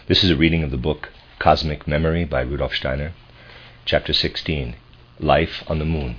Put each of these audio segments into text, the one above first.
This is a reading of the book Cosmic Memory by Rudolf Steiner, Chapter 16, Life on the Moon.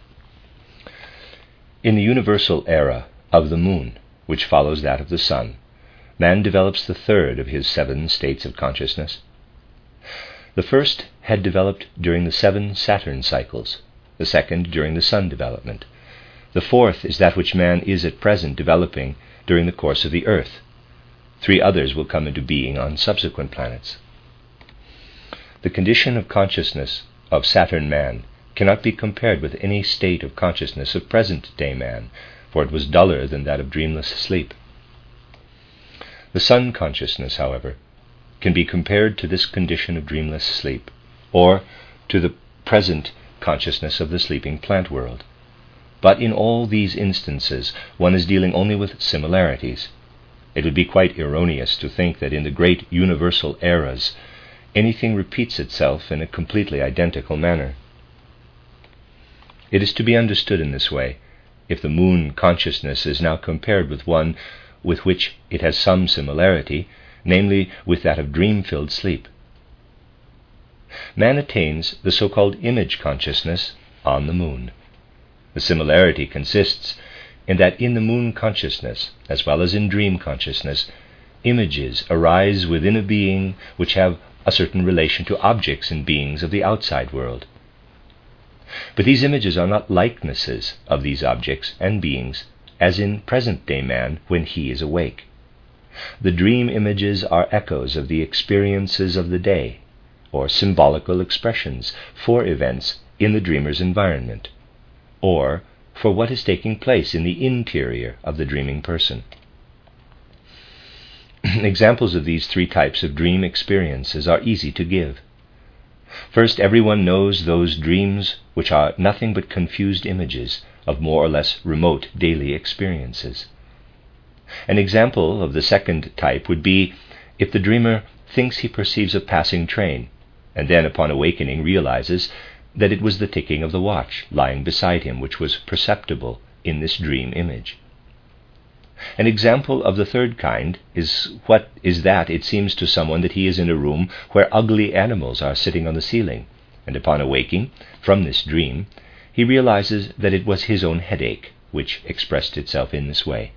In the universal era of the moon, which follows that of the sun, man develops the third of his 7 states of consciousness. The first had developed during the 7 Saturn cycles, the second during the sun development. The fourth is that which man is at present developing during the course of the earth. 3 others will come into being on subsequent planets. The condition of consciousness of Saturn man cannot be compared with any state of consciousness of present-day man, for it was duller than that of dreamless sleep. The sun consciousness, however, can be compared to this condition of dreamless sleep, or to the present consciousness of the sleeping plant world. But in all these instances, one is dealing only with similarities. It would be quite erroneous to think that in the great universal eras, anything repeats itself in a completely identical manner. It is to be understood in this way, if the moon consciousness is now compared with one with which it has some similarity, namely with that of dream-filled sleep. Man attains the so-called image consciousness on the moon. The similarity consists in that in the moon consciousness, as well as in dream consciousness, images arise within a being which have a certain relation to objects and beings of the outside world. But these images are not likenesses of these objects and beings, as in present-day man when he is awake. The dream images are echoes of the experiences of the day, or symbolical expressions for events in the dreamer's environment, or for what is taking place in the interior of the dreaming person. Examples of these 3 types of dream experiences are easy to give. First, everyone knows those dreams which are nothing but confused images of more or less remote daily experiences. An example of the second type would be if the dreamer thinks he perceives a passing train, and then upon awakening realizes that it was the ticking of the watch lying beside him which was perceptible in this dream image. An example of the third kind is that it seems to someone that he is in a room where ugly animals are sitting on the ceiling, and upon awaking from this dream, he realizes that it was his own headache which expressed itself in this way.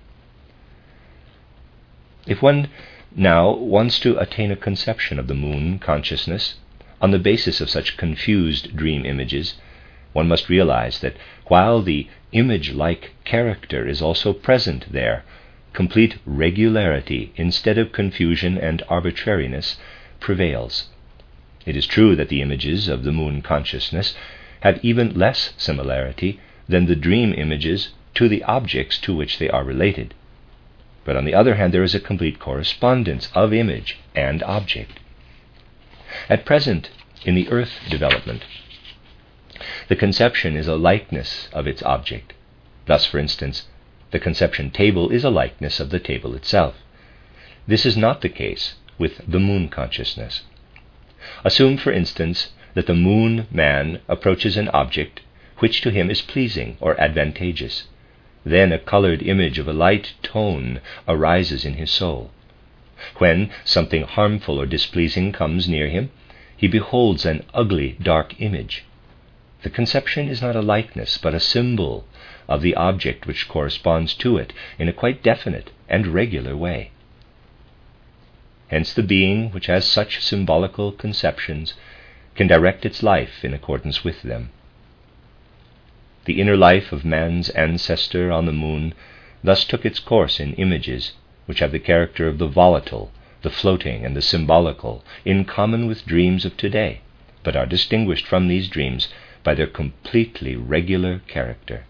If one now wants to attain a conception of the moon consciousness on the basis of such confused dream images, one must realize that while the image-like character is also present there, complete regularity instead of confusion and arbitrariness prevails. It is true that the images of the moon consciousness have even less similarity than the dream images to the objects to which they are related. But on the other hand, there is a complete correspondence of image and object. At present, in the earth development, the conception is a likeness of its object. Thus, for instance, the conception table is a likeness of the table itself. This is not the case with the moon consciousness. Assume, for instance, that the moon man approaches an object which to him is pleasing or advantageous. Then a colored image of a light tone arises in his soul. When something harmful or displeasing comes near him, he beholds an ugly, dark image. The conception is not a likeness, but a symbol of the object which corresponds to it in a quite definite and regular way. Hence the being which has such symbolical conceptions can direct its life in accordance with them. The inner life of man's ancestor on the moon thus took its course in images which have the character of the volatile, the floating, and the symbolical, in common with dreams of today, but are distinguished from these dreams by their completely regular character.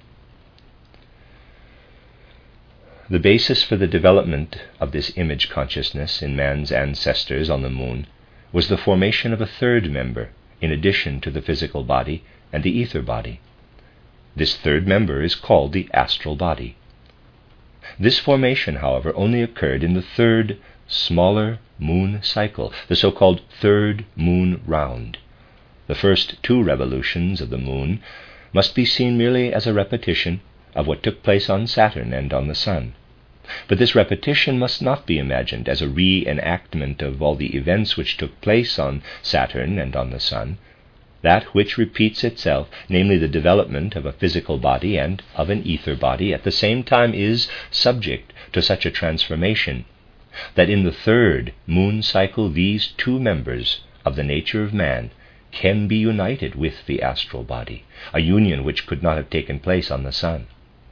The basis for the development of this image consciousness in man's ancestors on the moon was the formation of a third member in addition to the physical body and the ether body. This third member is called the astral body. This formation, however, only occurred in the third, smaller moon cycle, the so-called third moon round. The first 2 revolutions of the moon must be seen merely as a repetition of what took place on Saturn and on the sun. But this repetition must not be imagined as a reenactment of all the events which took place on Saturn and on the Sun. That which repeats itself, namely the development of a physical body and of an ether body, at the same time is subject to such a transformation that in the third moon cycle these two members of the nature of man can be united with the astral body, a union which could not have taken place on the Sun.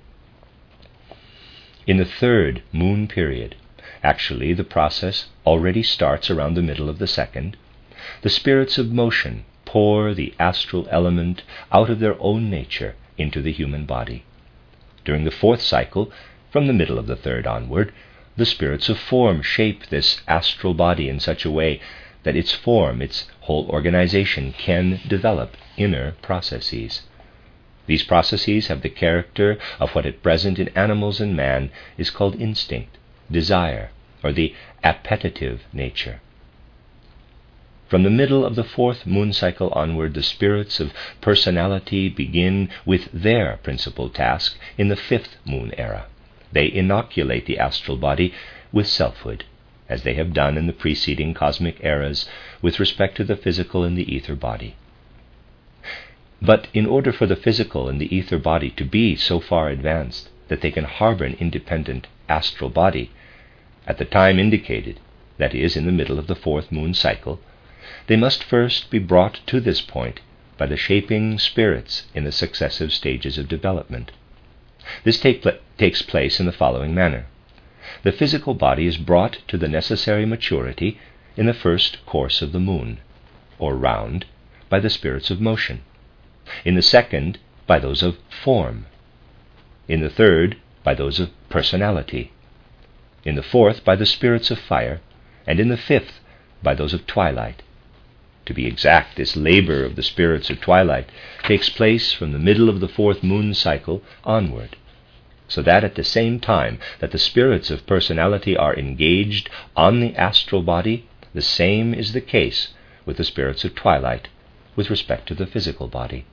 In the third moon period, actually the process already starts around the middle of the second. The spirits of motion pour the astral element out of their own nature into the human body. During the fourth cycle, from the middle of the third onward, the spirits of form shape this astral body in such a way that its form, its whole organization, can develop inner processes. These processes have the character of what at present in animals and man is called instinct, desire, or the appetitive nature. From the middle of the fourth moon cycle onward, the spirits of personality begin with their principal task in the fifth moon era. They inoculate the astral body with selfhood, as they have done in the preceding cosmic eras with respect to the physical and the ether body. But in order for the physical and the ether body to be so far advanced that they can harbor an independent astral body, at the time indicated, that is, in the middle of the fourth moon cycle, they must first be brought to this point by the shaping spirits in the successive stages of development. This takes place in the following manner. The physical body is brought to the necessary maturity in the first course of the moon, or round, by the spirits of motion. In the second, by those of form. In the third, by those of personality. In the fourth, by the spirits of fire. And in the fifth, by those of twilight. To be exact, this labor of the spirits of twilight takes place from the middle of the fourth moon cycle onward, so that at the same time that the spirits of personality are engaged on the astral body, the same is the case with the spirits of twilight with respect to the physical body.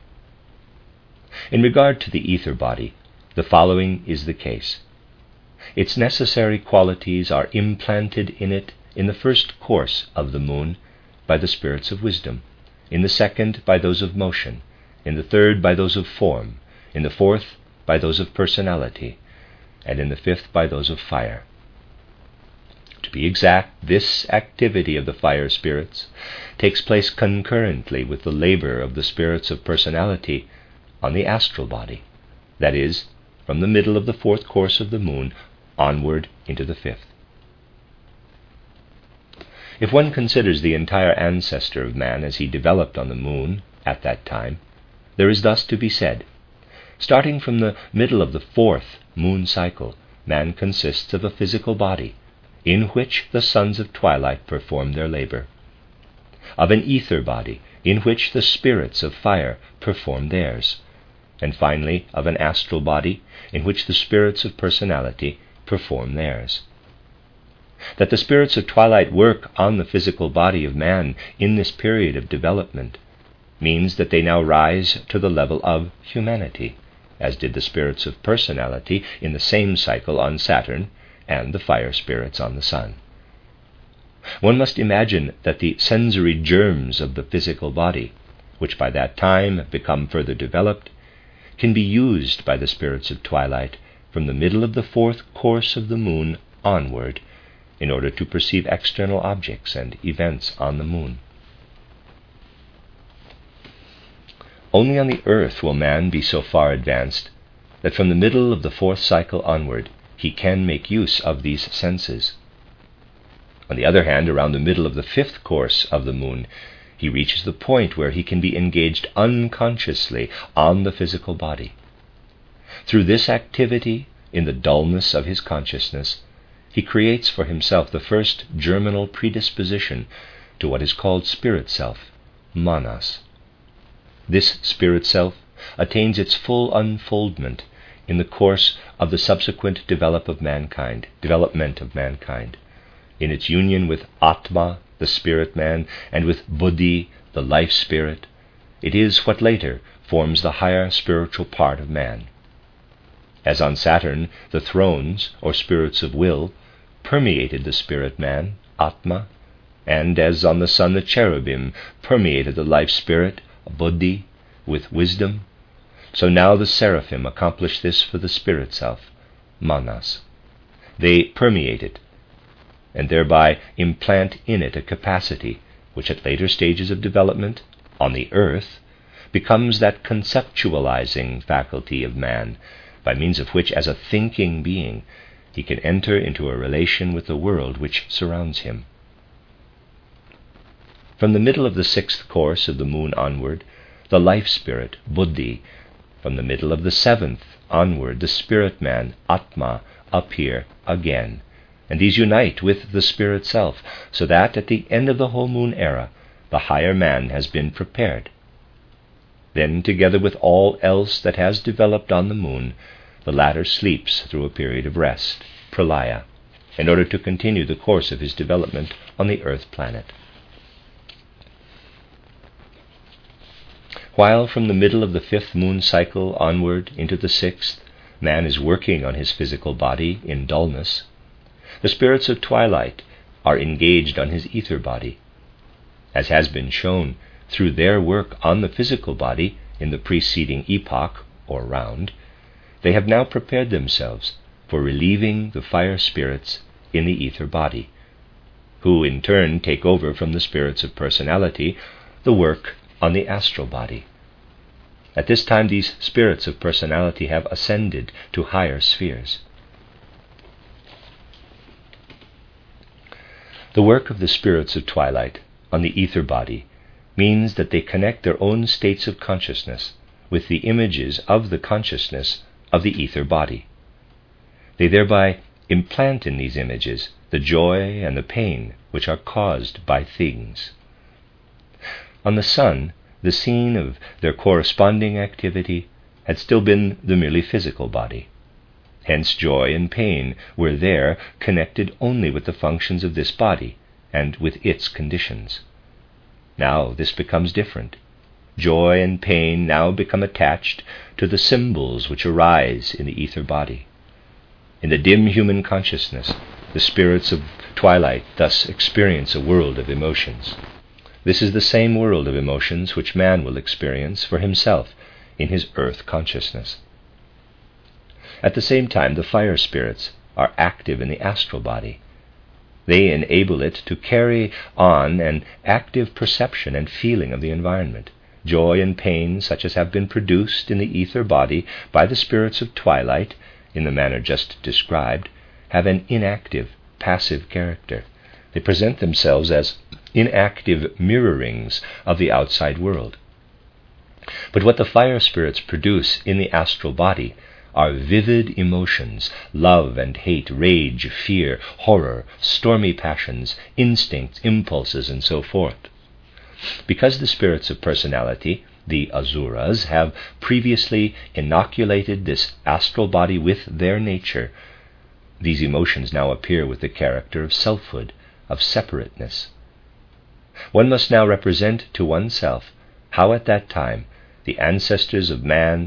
In regard to the ether body, the following is the case. Its necessary qualities are implanted in it in the first course of the moon by the spirits of wisdom, in the second by those of motion, in the third by those of form, in the fourth by those of personality, and in the fifth by those of fire. To be exact, this activity of the fire spirits takes place concurrently with the labor of the spirits of personality on the astral body, that is, from the middle of the fourth course of the moon onward into the fifth. If one considers the entire ancestor of man as he developed on the moon at that time, there is thus to be said: starting from the middle of the fourth moon cycle, man consists of a physical body, in which the sons of twilight perform their labor, of an ether body, in which the spirits of fire perform theirs, and finally of an astral body, in which the spirits of personality perform theirs. That the spirits of twilight work on the physical body of man in this period of development means that they now rise to the level of humanity, as did the spirits of personality in the same cycle on Saturn and the fire spirits on the Sun. One must imagine that the sensory germs of the physical body, which by that time have become further developed, can be used by the spirits of twilight from the middle of the fourth course of the moon onward in order to perceive external objects and events on the moon. Only on the earth will man be so far advanced that from the middle of the fourth cycle onward he can make use of these senses. On the other hand, around the middle of the fifth course of the moon, he reaches the point where he can be engaged unconsciously on the physical body. Through this activity, in the dullness of his consciousness, he creates for himself the first germinal predisposition to what is called spirit self, manas. This spirit self attains its full unfoldment in the course of the subsequent development of mankind, in its union with Atma, the spirit man, and with Buddhi, the life spirit. It is what later forms the higher spiritual part of man. As on Saturn, the thrones, or spirits of will, permeated the spirit man, Atma, and as on the sun, the cherubim permeated the life spirit, Buddhi, with wisdom, so now the seraphim accomplish this for the spirit self, Manas. They permeate it, and thereby implant in it a capacity which at later stages of development, on the earth, becomes that conceptualizing faculty of man, by means of which, as a thinking being, he can enter into a relation with the world which surrounds him. From the middle of the 6th course of the moon onward, the life spirit, Buddhi, from the middle of the 7th onward, the spirit man, Atma, appear again, and these unite with the spirit self, so that at the end of the whole moon era, the higher man has been prepared. Then, together with all else that has developed on the moon, the latter sleeps through a period of rest, pralaya, in order to continue the course of his development on the earth planet. While from the middle of the 5th moon cycle onward into the 6th, man is working on his physical body in dullness, the spirits of twilight are engaged on his ether body. As has been shown, through their work on the physical body in the preceding epoch, or round, they have now prepared themselves for relieving the fire spirits in the ether body, who in turn take over from the spirits of personality the work on the astral body. At this time, these spirits of personality have ascended to higher spheres. The work of the spirits of twilight on the ether body means that they connect their own states of consciousness with the images of the consciousness of the ether body. They thereby implant in these images the joy and the pain which are caused by things. On the sun, the scene of their corresponding activity had still been the merely physical body. Hence joy and pain were there connected only with the functions of this body and with its conditions. Now this becomes different. Joy and pain now become attached to the symbols which arise in the ether body. In the dim human consciousness, the spirits of twilight thus experience a world of emotions. This is the same world of emotions which man will experience for himself in his earth consciousness. At the same time, the fire spirits are active in the astral body. They enable it to carry on an active perception and feeling of the environment. Joy and pain, such as have been produced in the ether body by the spirits of twilight, in the manner just described, have an inactive, passive character. They present themselves as inactive mirrorings of the outside world. But what the fire spirits produce in the astral body are vivid emotions, love and hate, rage, fear, horror, stormy passions, instincts, impulses, and so forth. Because the spirits of personality, the Asuras, have previously inoculated this astral body with their nature, these emotions now appear with the character of selfhood, of separateness. One must now represent to oneself how at that time the ancestor of man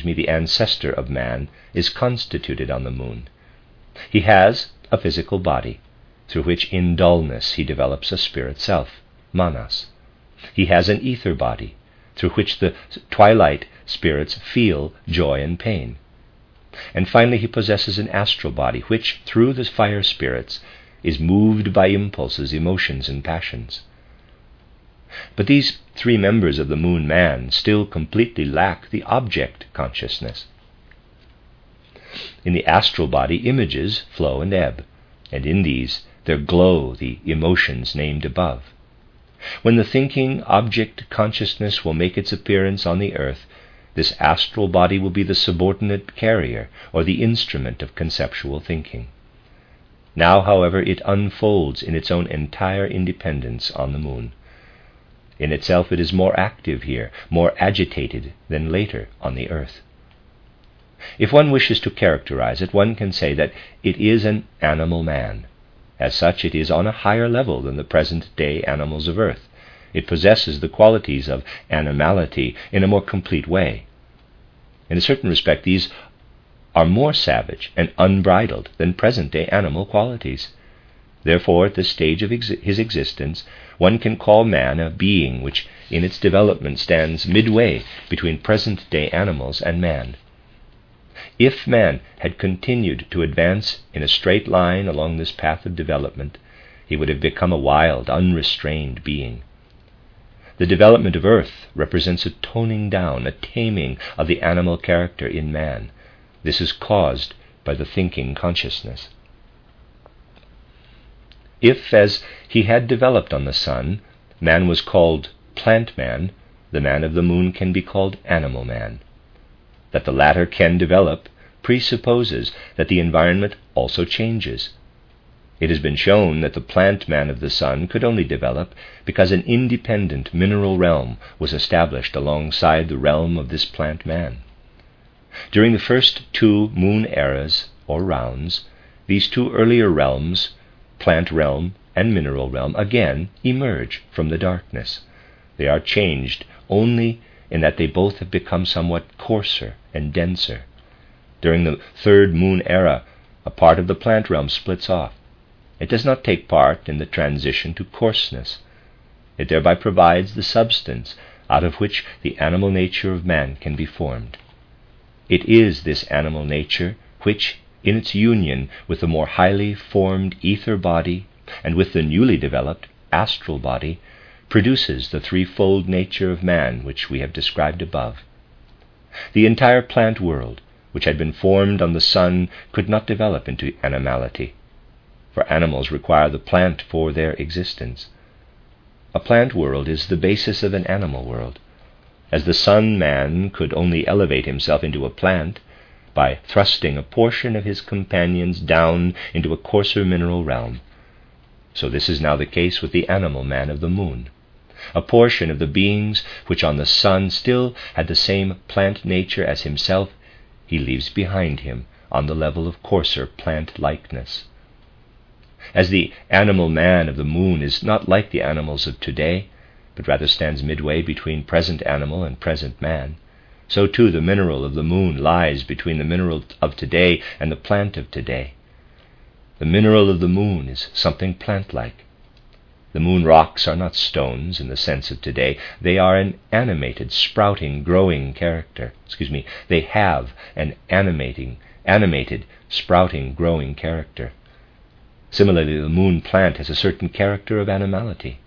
is constituted on the moon. He has a physical body, through which in dullness he develops a spirit self, Manas. He has an ether body, through which the twilight spirits feel joy and pain. And finally he possesses an astral body, which, through the fire spirits, is moved by impulses, emotions, and passions. But these three members of the moon man still completely lack the object consciousness. In the astral body, images flow and ebb, and in these there glow the emotions named above. When the thinking object consciousness will make its appearance on the earth, this astral body will be the subordinate carrier or the instrument of conceptual thinking. Now, however, it unfolds in its own entire independence on the moon. In itself it is more active here, more agitated than later on the earth. If one wishes to characterize it, one can say that it is an animal man. As such, it is on a higher level than the present-day animals of earth. It possesses the qualities of animality in a more complete way. In a certain respect, these are more savage and unbridled than present-day animal qualities. Therefore, at this stage of his existence, one can call man a being which in its development stands midway between present-day animals and man. If man had continued to advance in a straight line along this path of development, he would have become a wild, unrestrained being. The development of earth represents a toning down, a taming of the animal character in man. This is caused by the thinking consciousness. If, as he had developed on the sun, man was called plant man, the man of the moon can be called animal man. That the latter can develop presupposes that the environment also changes. It has been shown that the plant man of the sun could only develop because an independent mineral realm was established alongside the realm of this plant man. During the first two moon eras, or rounds, these two earlier realms, plant realm and mineral realm, again emerge from the darkness. They are changed only in that they both have become somewhat coarser and denser. During the third moon era, a part of the plant realm splits off. It does not take part in the transition to coarseness. It thereby provides the substance out of which the animal nature of man can be formed. It is this animal nature which, in its union with the more highly formed ether body and with the newly developed astral body, produces the threefold nature of man which we have described above. The entire plant world, which had been formed on the sun, could not develop into animality, for animals require the plant for their existence. A plant world is the basis of an animal world. As the sun man could only elevate himself into a plant by thrusting a portion of his companions down into a coarser mineral realm, so this is now the case with the animal man of the moon. A portion of the beings which on the sun still had the same plant nature as himself, he leaves behind him on the level of coarser plant likeness. As the animal man of the moon is not like the animals of today, but rather stands midway between present animal and present man, so too the mineral of the moon lies between the mineral of today and the plant of today. The mineral of the moon is something plant-like. The moon rocks are not stones in the sense of today. They are an animated, sprouting, growing character. They have an animated, sprouting, growing character. Similarly, the moon plant has a certain character of animality.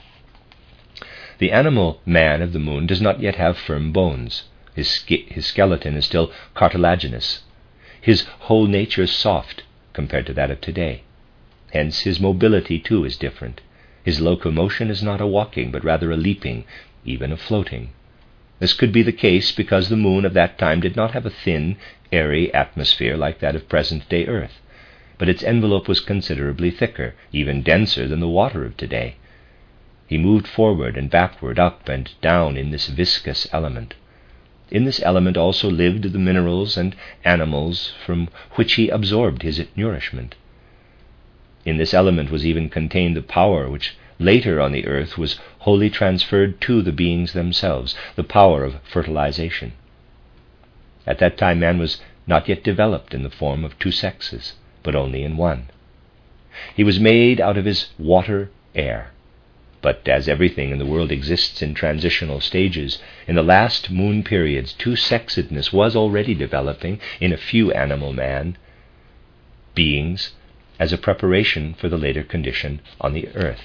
The animal man of the moon does not yet have firm bones. His skeleton is still cartilaginous. His whole nature is soft compared to that of today. Hence his mobility too is different. His locomotion is not a walking, but rather a leaping, even a floating. This could be the case because the moon of that time did not have a thin, airy atmosphere like that of present-day Earth, but its envelope was considerably thicker, even denser than the water of today. He moved forward and backward, up and down in this viscous element. In this element also lived the minerals and animals from which he absorbed his nourishment. In this element was even contained the power which later on the earth was wholly transferred to the beings themselves, the power of fertilization. At that time man was not yet developed in the form of two sexes, but only in one. He was made out of his water air. But as everything in the world exists in transitional stages, in the last moon periods two-sexedness was already developing in a few animal man beings as a preparation for the later condition on the earth.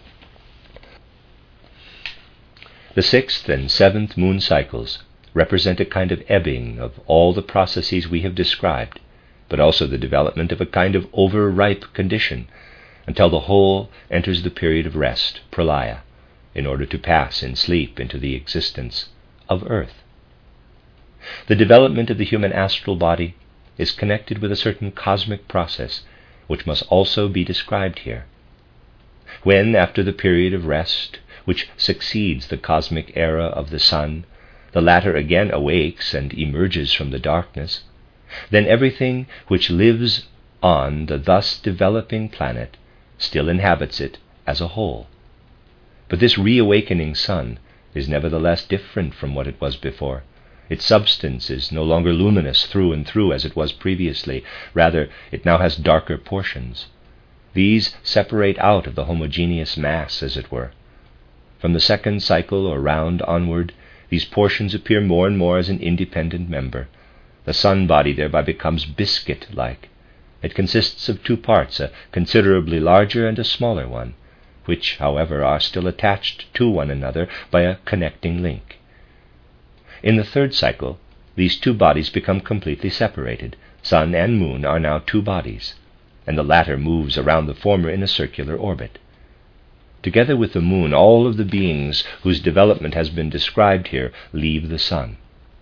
The sixth and seventh moon cycles represent a kind of ebbing of all the processes we have described, but also the development of a kind of overripe condition, until the whole enters the period of rest, pralaya, in order to pass in sleep into the existence of earth. The development of the human astral body is connected with a certain cosmic process which must also be described here. When, after the period of rest, which succeeds the cosmic era of the sun, the latter again awakes and emerges from the darkness, then everything which lives on the thus developing planet still inhabits it as a whole. But this reawakening sun is nevertheless different from what it was before. Its substance is no longer luminous through and through as it was previously. Rather, it now has darker portions. These separate out of the homogeneous mass, as it were. From the second cycle or round onward, these portions appear more and more as an independent member. The sun body thereby becomes biscuit-like. It consists of two parts, a considerably larger and a smaller one, which, however, are still attached to one another by a connecting link. In the third cycle, these two bodies become completely separated. Sun and moon are now two bodies, and the latter moves around the former in a circular orbit. Together with the moon, all of the beings whose development has been described here leave the sun.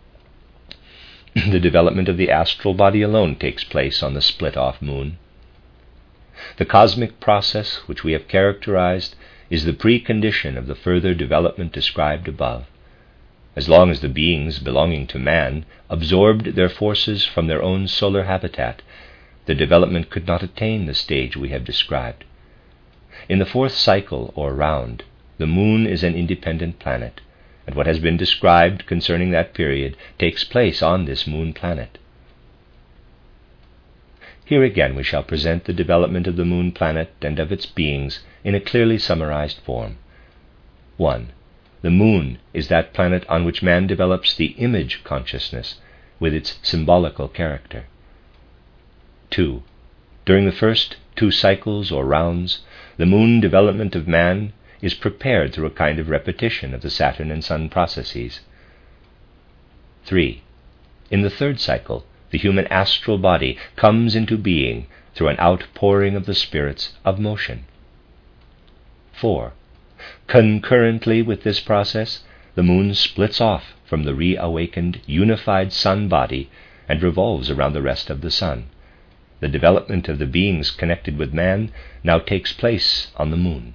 The development of the astral body alone takes place on the split-off moon. The cosmic process which we have characterized is the precondition of the further development described above. As long as the beings belonging to man absorbed their forces from their own solar habitat, the development could not attain the stage we have described. In the fourth cycle, or round, the moon is an independent planet, and what has been described concerning that period takes place on this moon planet. Here again we shall present the development of the moon planet and of its beings in a clearly summarized form. 1. The moon is that planet on which man develops the image consciousness with its symbolical character. 2. During the first two cycles or rounds, the moon development of man is prepared through a kind of repetition of the Saturn and Sun processes. 3. In the third cycle, the human astral body comes into being through an outpouring of the spirits of motion. 4. Concurrently with this process, the moon splits off from the reawakened, unified sun body and revolves around the rest of the sun. The development of the beings connected with man now takes place on the moon.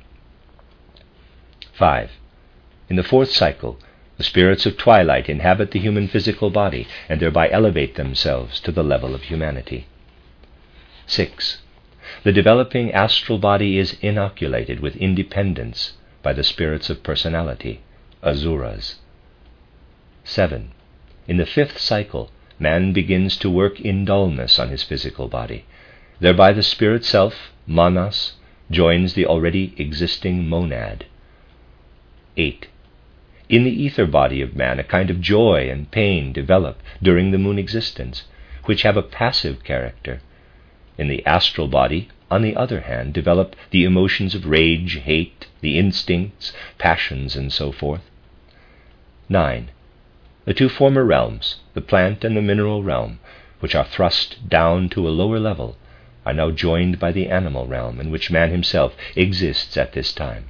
5. In the fourth cycle, the spirits of twilight inhabit the human physical body and thereby elevate themselves to the level of humanity. 6. The developing astral body is inoculated with independence by the spirits of personality, asuras. 7. In the fifth cycle, man begins to work in dullness on his physical body. Thereby the spirit self, manas, joins the already existing monad. 8. In the ether body of man, a kind of joy and pain develop during the moon existence, which have a passive character. In the astral body, on the other hand, develop the emotions of rage, hate, the instincts, passions, and so forth. 9. The two former realms, the plant and the mineral realm, which are thrust down to a lower level, are now joined by the animal realm, in which man himself exists at this time.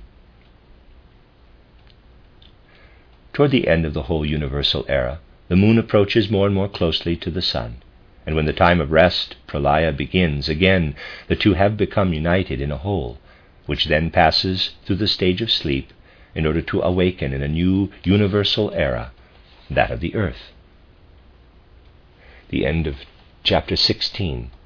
Toward the end of the whole universal era, the moon approaches more and more closely to the sun, and when the time of rest, pralaya, begins, again the two have become united in a whole, which then passes through the stage of sleep in order to awaken in a new universal era, that of the earth. The end of chapter 16.